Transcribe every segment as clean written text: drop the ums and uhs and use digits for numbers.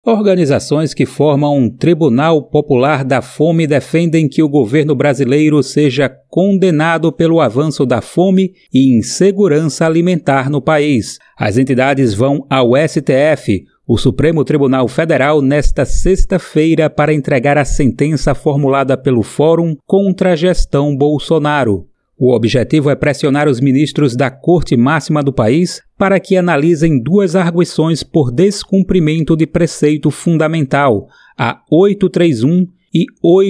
Organizações que formam um Tribunal Popular da Fome defendem que o governo brasileiro seja condenado pelo avanço da fome e insegurança alimentar no país. As entidades vão ao STF, o Supremo Tribunal Federal, nesta sexta-feira para entregar a sentença formulada pelo Fórum contra a gestão Bolsonaro. O objetivo é pressionar os ministros da Corte Máxima do país para que analisem duas arguições por descumprimento de preceito fundamental, a 831 e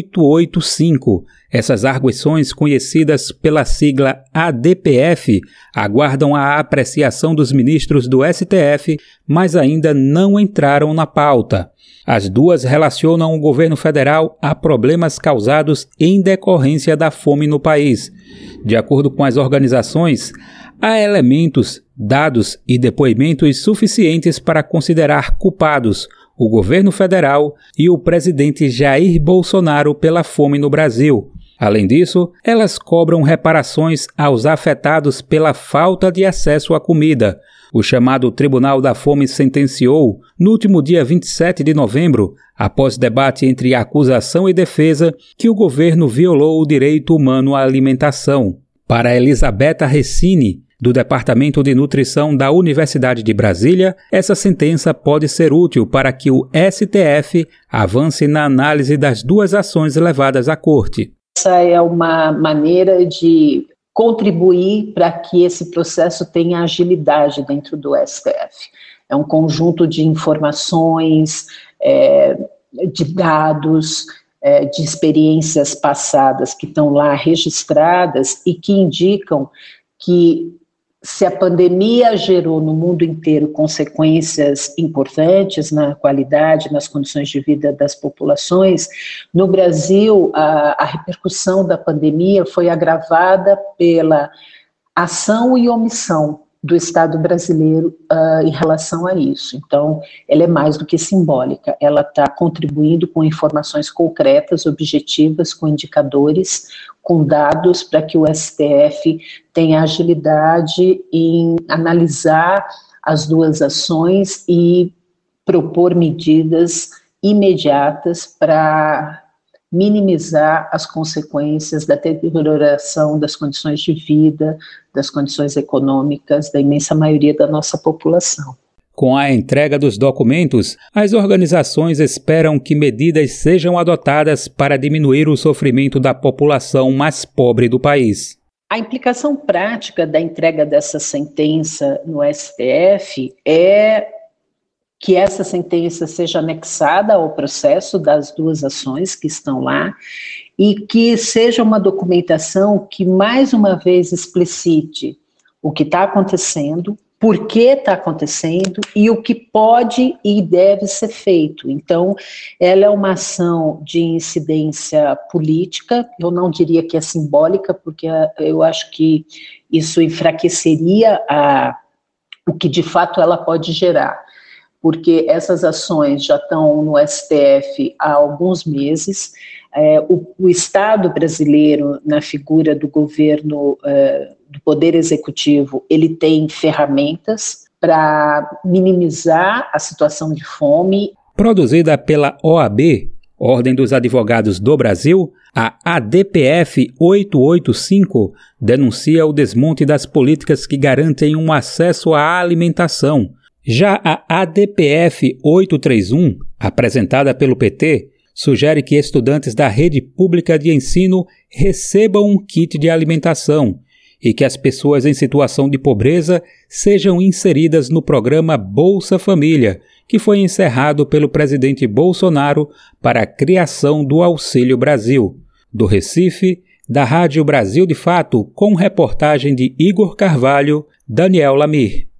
885. Essas arguições, conhecidas pela sigla ADPF, aguardam a apreciação dos ministros do STF, mas ainda não entraram na pauta. As duas relacionam o governo federal a problemas causados em decorrência da fome no país. De acordo com as organizações, há elementos, dados e depoimentos suficientes para considerar culpados o governo federal e o presidente Jair Bolsonaro pela fome no Brasil. Além disso, elas cobram reparações aos afetados pela falta de acesso à comida. O chamado Tribunal da Fome sentenciou, no último dia 27 de novembro, após debate entre acusação e defesa, que o governo violou o direito humano à alimentação. Para Elizabeta Recini, do Departamento de Nutrição da Universidade de Brasília, essa sentença pode ser útil para que o STF avance na análise das duas ações levadas à Corte. Essa é uma maneira de contribuir para que esse processo tenha agilidade dentro do STF. É um conjunto de informações, de dados, de experiências passadas que estão lá registradas e que indicam que se a pandemia gerou no mundo inteiro consequências importantes na qualidade, nas condições de vida das populações, no Brasil a repercussão da pandemia foi agravada pela ação e omissão do Estado brasileiro em relação a isso. Então, ela é mais do que simbólica, ela está contribuindo com informações concretas, objetivas, com indicadores, com dados para que o STF tenha agilidade em analisar as duas ações e propor medidas imediatas para minimizar as consequências da deterioração das condições de vida, das condições econômicas da imensa maioria da nossa população. Com a entrega dos documentos, as organizações esperam que medidas sejam adotadas para diminuir o sofrimento da população mais pobre do país. A implicação prática da entrega dessa sentença no STF é que essa sentença seja anexada ao processo das duas ações que estão lá e que seja uma documentação que, mais uma vez, explicite o que está acontecendo, por que está acontecendo e o que pode e deve ser feito. Então, ela é uma ação de incidência política, eu não diria que é simbólica, porque eu acho que isso enfraqueceria o que de fato ela pode gerar, porque essas ações já estão no STF há alguns meses. O Estado brasileiro, na figura do governo, do Poder Executivo, ele tem ferramentas para minimizar a situação de fome. Produzida pela OAB, Ordem dos Advogados do Brasil, a ADPF 885 denuncia o desmonte das políticas que garantem um acesso à alimentação. Já a ADPF 831, apresentada pelo PT, sugere que estudantes da rede pública de ensino recebam um kit de alimentação e que as pessoas em situação de pobreza sejam inseridas no programa Bolsa Família, que foi encerrado pelo presidente Bolsonaro para a criação do Auxílio Brasil. Do Recife, da Rádio Brasil de Fato, com reportagem de Igor Carvalho, Daniel Lamir.